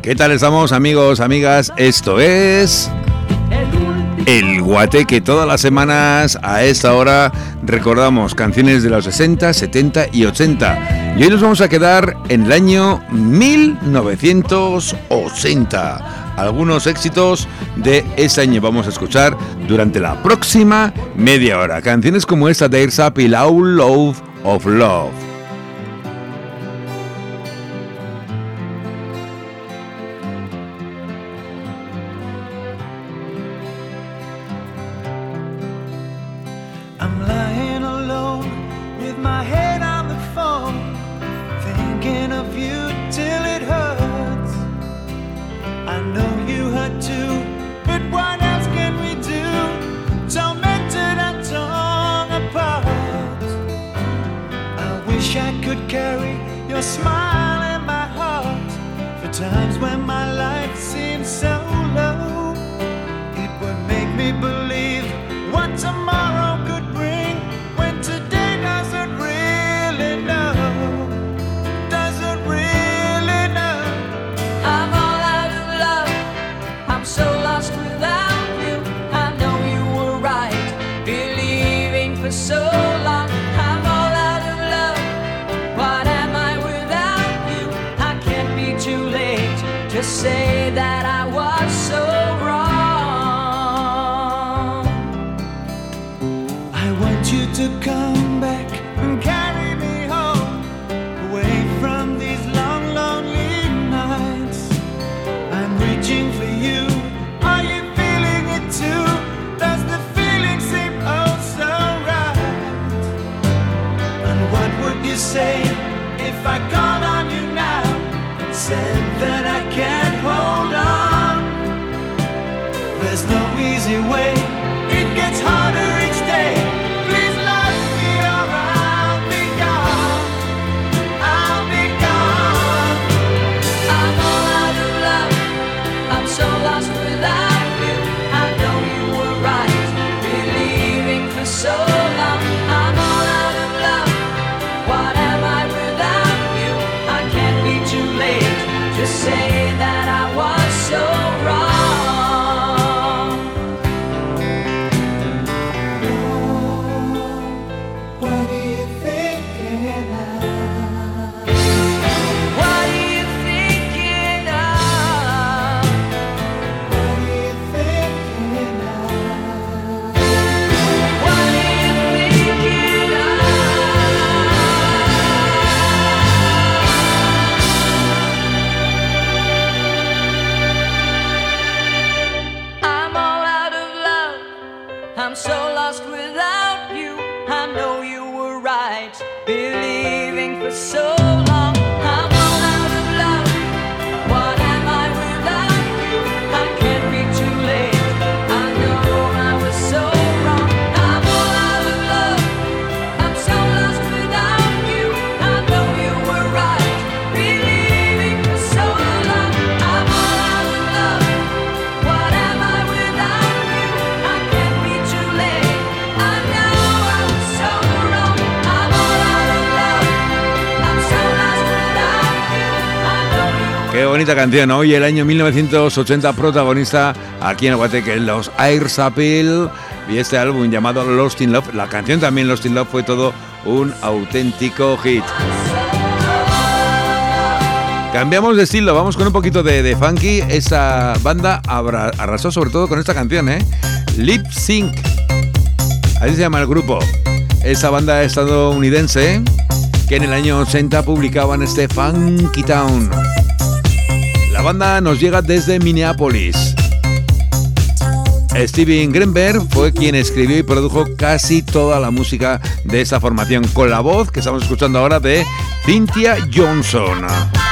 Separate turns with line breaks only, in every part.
¿Qué tal estamos, amigos, amigas? Esto es El Guateque. Todas las semanas a esta hora recordamos canciones de los 60, 70 y 80. Y hoy nos vamos a quedar en el año 1980. Algunos éxitos de ese año vamos a escuchar durante la próxima media hora. Canciones como esta de Air Up y Loud Love of Love. Qué bonita canción. Hoy el año 1980, protagonista aquí en el Guateque, los Air Supply y este álbum llamado Lost in Love. La canción también Lost in Love fue todo un auténtico hit. Cambiamos de estilo, vamos con un poquito de funky. Esta banda arrasó sobre todo con esta canción, Lip Sync. Así se llama el grupo. Esa banda estadounidense que en el año 80 publicaban este Funky Town. La banda nos llega desde Minneapolis. Steven Greenberg fue quien escribió y produjo casi toda la música de esta formación, con la voz que estamos escuchando ahora de Cynthia Johnson.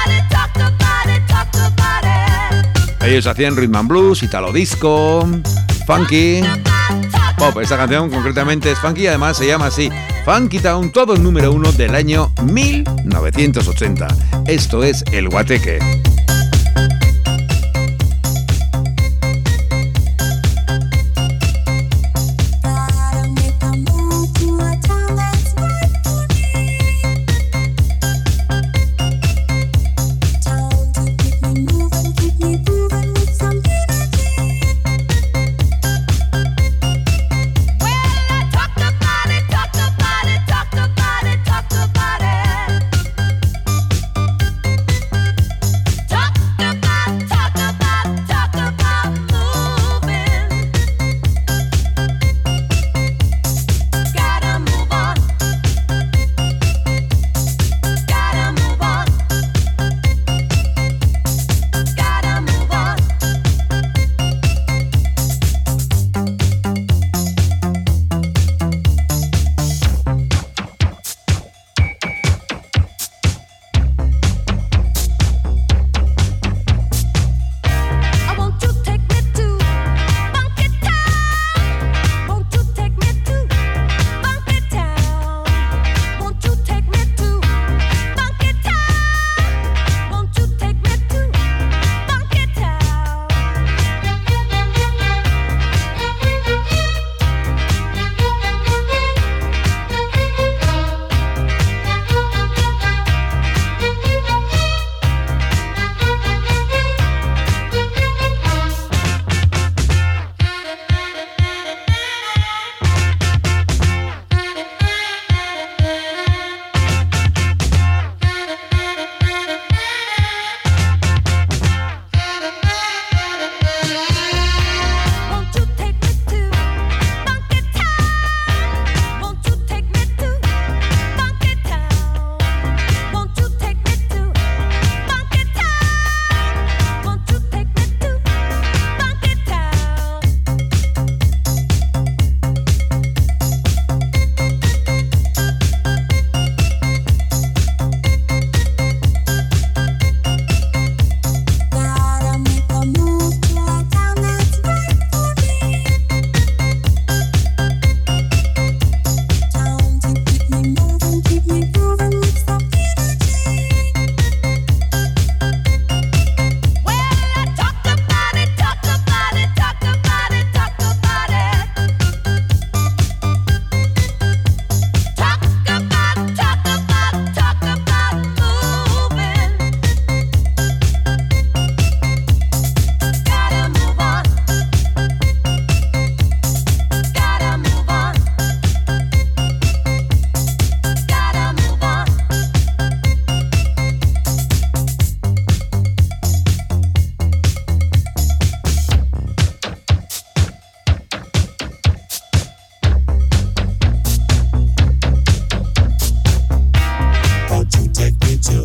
Ellos hacían rhythm and blues, italo disco, funky, pop. Esta canción concretamente es funky y además se llama así, Funky Town, todo el número 1 del año 1980. Esto es El Guateque.
Keep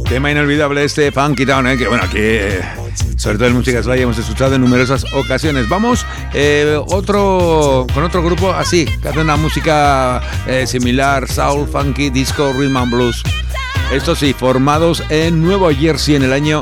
Tema inolvidable este Funky Town, que bueno, aquí sobre todo en Música Slide hemos escuchado en numerosas ocasiones. Vamos con otro grupo así, que hace una música similar, soul, funky, disco, rhythm and blues. Estos sí, formados en Nueva Jersey en el año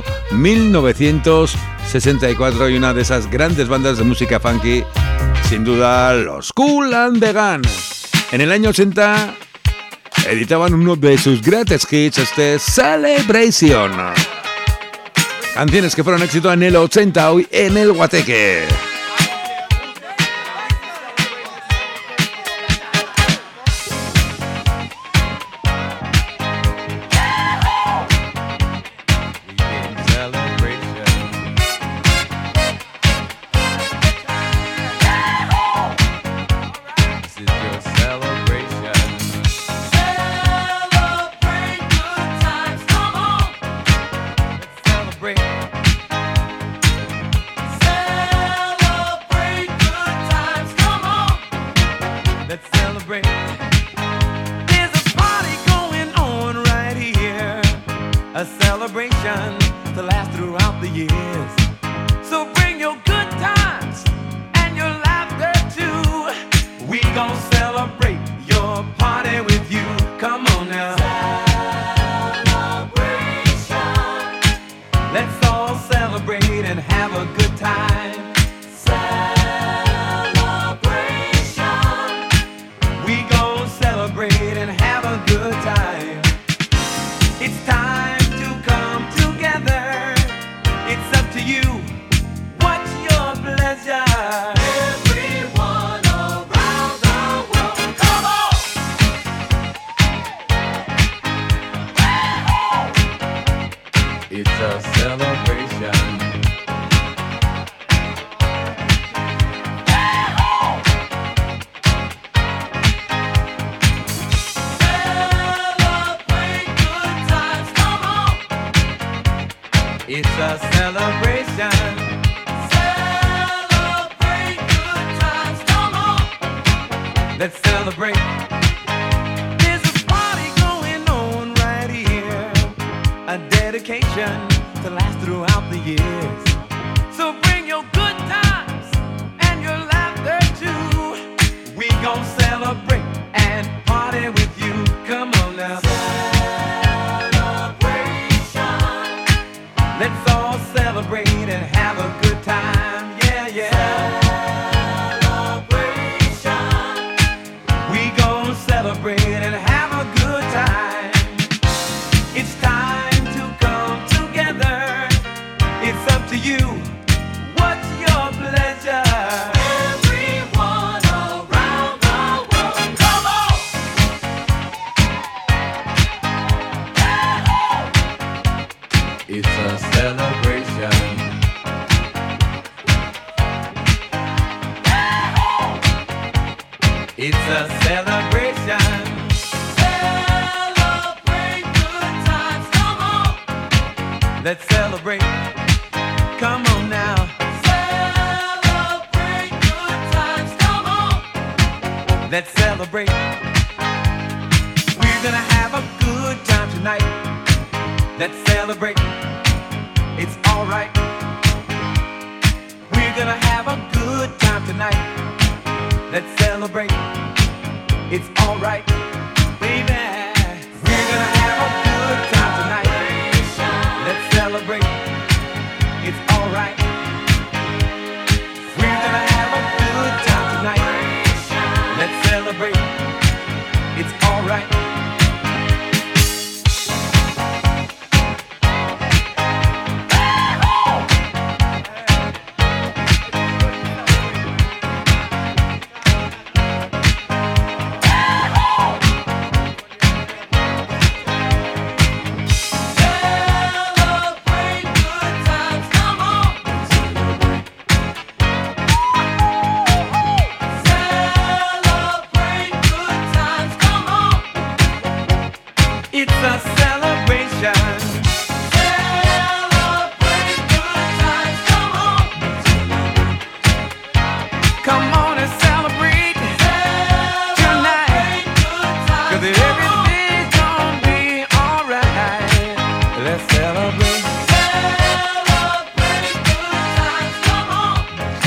1964 y una de esas grandes bandas de música funky, sin duda, los Kool and the Gang. En el año 80 editaban uno de sus greatest hits, Celebration. Canciones que fueron éxito en el 80 hoy en el Guateque.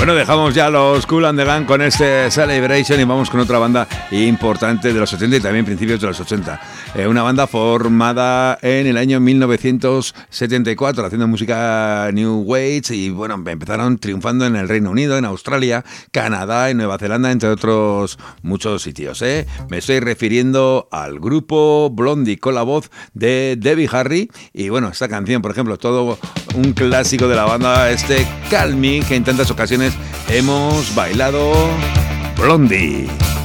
Bueno, dejamos ya los Kool and the Gang con este Celebration y vamos con otra banda importante de los 80 y también principios de los 80. Una banda formada en el año 1974 haciendo música New Wave y bueno, empezaron triunfando en el Reino Unido, en Australia, Canadá, en Nueva Zelanda, entre otros muchos sitios. Me estoy refiriendo al grupo Blondie con la voz de Debbie Harry y bueno, esta canción, por ejemplo, todo un clásico de la banda, este Call Me, que en tantas ocasiones hemos bailado. Blondie.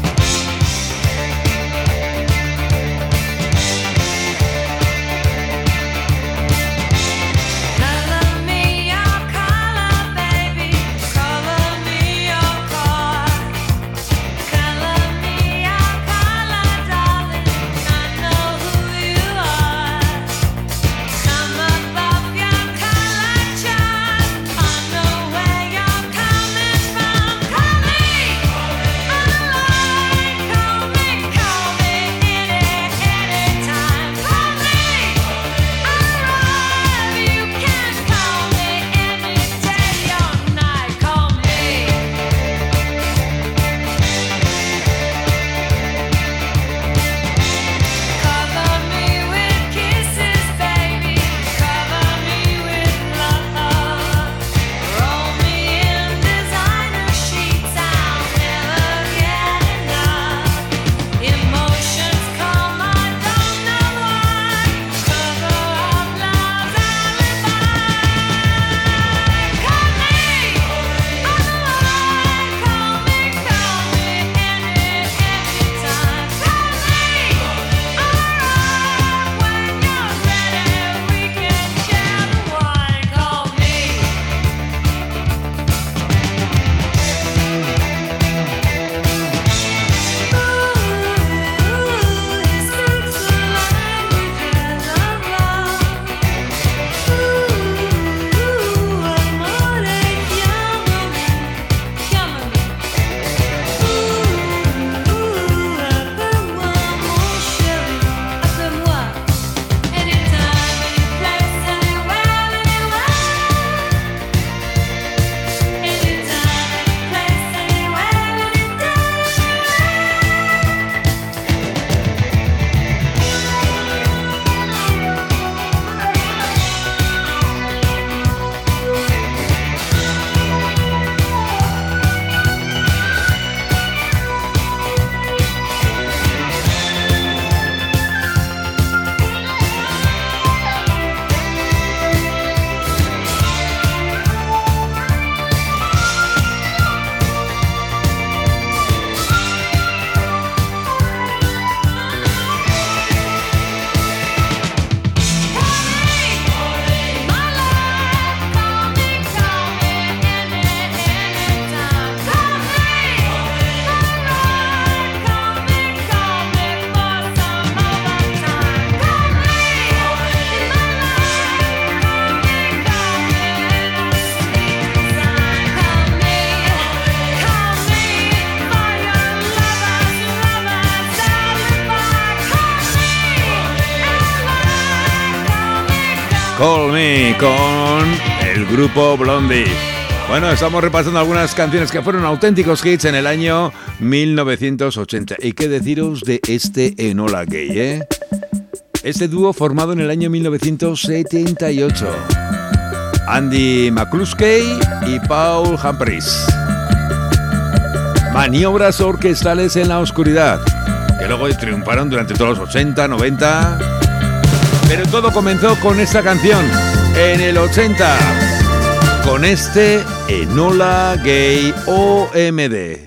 Call Me con el grupo Blondie. Bueno, estamos repasando algunas canciones que fueron auténticos hits en el año 1980. ¿Y qué deciros de este Enola Gay, Este dúo formado en el año 1978. Andy McCluskey y Paul Humphries. Maniobras orquestales en la oscuridad, que luego triunfaron durante todos los 80, 90... Pero todo comenzó con esta canción, en el 80, con este Enola Gay OMD.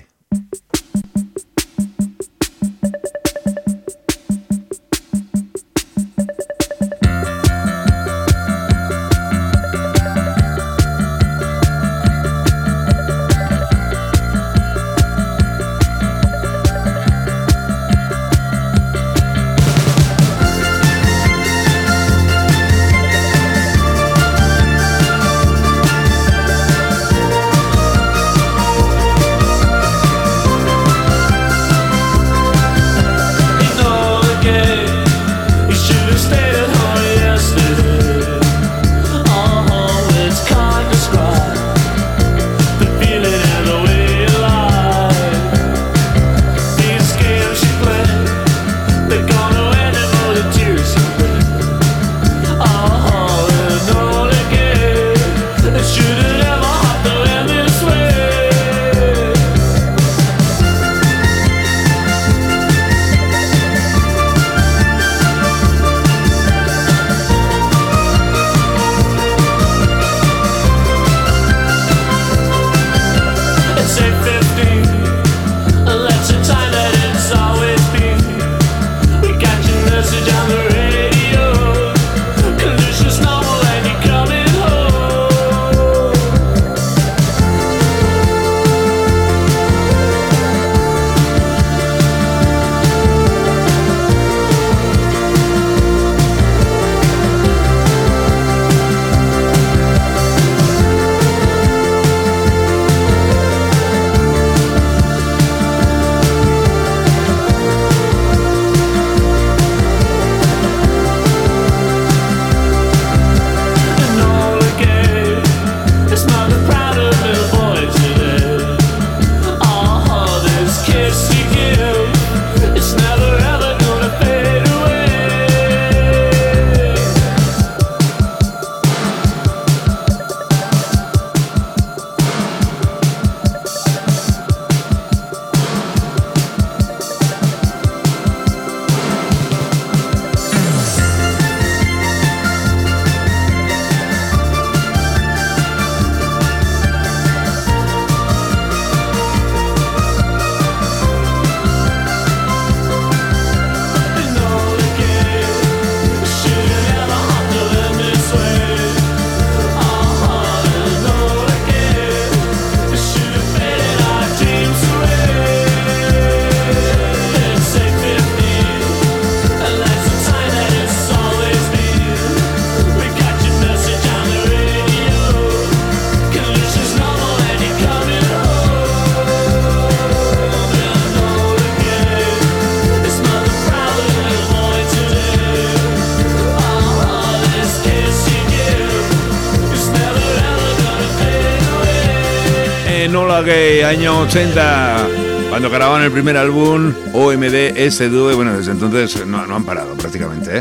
Gay, año 80, cuando grababan el primer álbum, OMD, S-Due. Bueno, desde entonces no han parado prácticamente, ¿eh?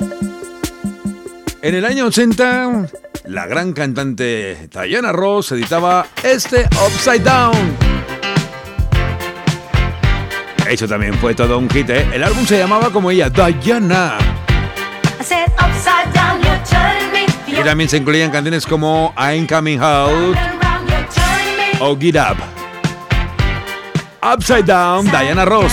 En el año 80, la gran cantante Diana Ross editaba este Upside Down. Eso también fue todo un hit, ¿eh? El álbum se llamaba como ella, Diana. Y también se incluían canciones como I'm Coming Out o Get Up. Upside Down, Diana Ross.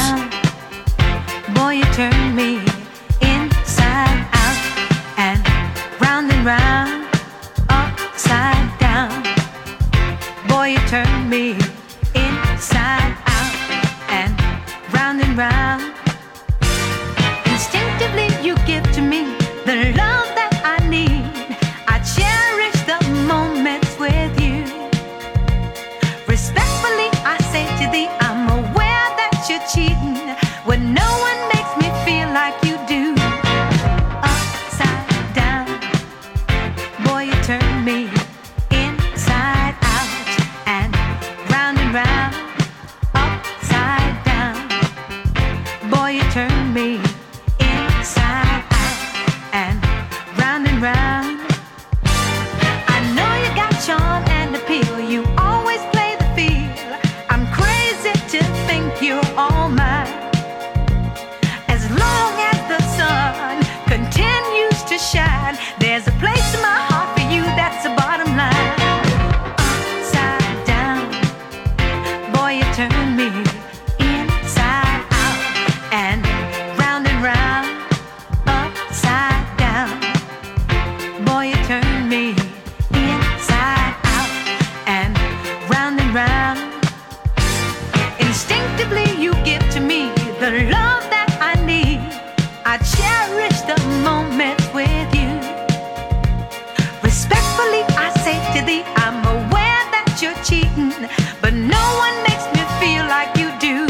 Boy, you turn me inside out and round, upside down. Boy, you turn me inside out and round. Instinctively, you give to me the love that I need. I cherish the moments with you. Respectfully, I say to thee, I'm aware that you're cheating when no one makes me feel like you do. Upside down, boy, you turn me inside out and round, upside down. Boy, you turn me inside out and round. I know you got charm and appeal. You always play the field. I'm crazy to think you're all mine. As long as the sun continues to shine, there's a place in my heart for you. That's the bottom line. Upside down, boy, you turn me inside out and round, upside down. Boy, you turn me inside out and round. Instinctively, you give to me the love that I need. I cherish the moments with you. Respectfully, I say to thee, I'm aware that you're cheating, but no one makes me feel like you do.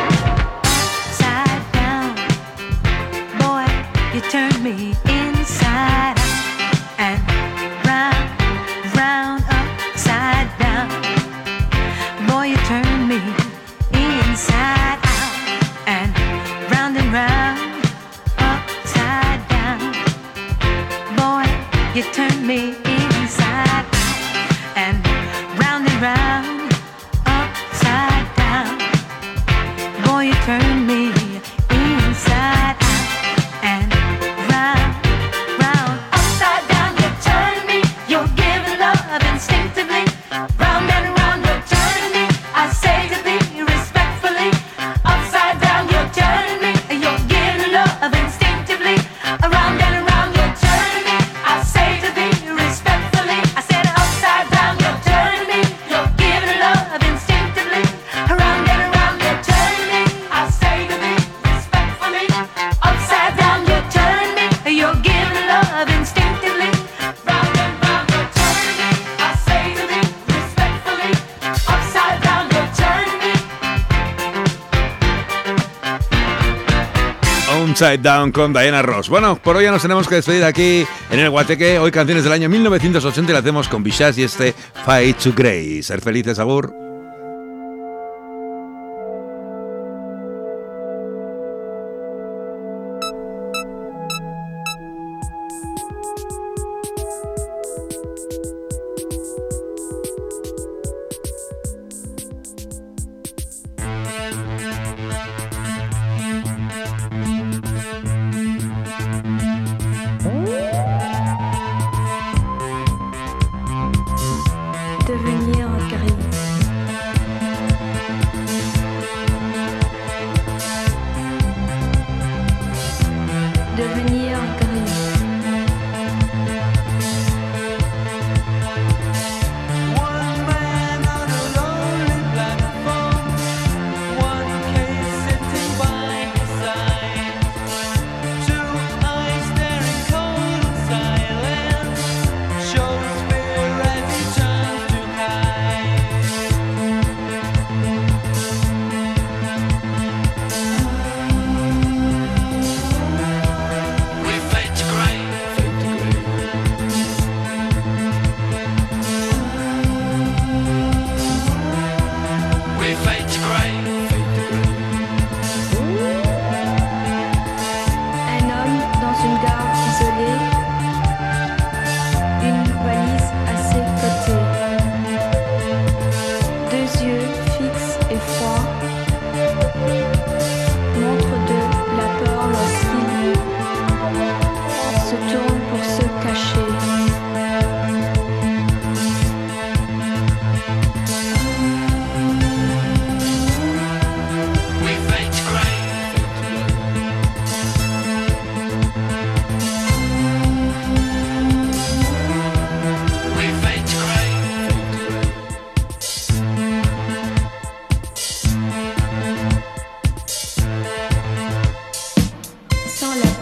Upside down, boy, you turn me inside out and round, upside down. Boy, you turn me inside out and round, upside down. Boy, you turn me inside out and round, upside down. Boy, you turn me inside out and round, upside down. You turn me, you're giving love instinctively. Round and round, you're turning me. I say to thee respectfully. Upside down, you're turning me, you're giving love instinctively. Around and around, you're turning me. I say to thee respectfully. I said upside down, you're turning me, you're giving love instinctively. Around and around, you're turning me. I say to thee respectfully. Upside down, you're turning me, you're giving love instinctively. Round and round, you're turning me. I say to thee respectfully. Upside down, you're turning me.
Upside Down con Diana Ross. Bueno, por hoy ya nos tenemos que despedir aquí en el Guateque. Hoy canciones del año 1980 y la hacemos con Bishaz y este Fight to Grace. Ser felices, agur.
Devenir gris. Devenir gris.
One man on a lonely platform, one case sitting by his side, two eyes staring cold and silent, shows fear as he turns to hide.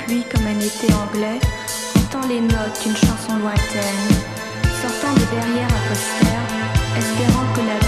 pluie comme un été anglais, entend les notes d'une chanson lointaine, sortant de derrière un poster, espérant que la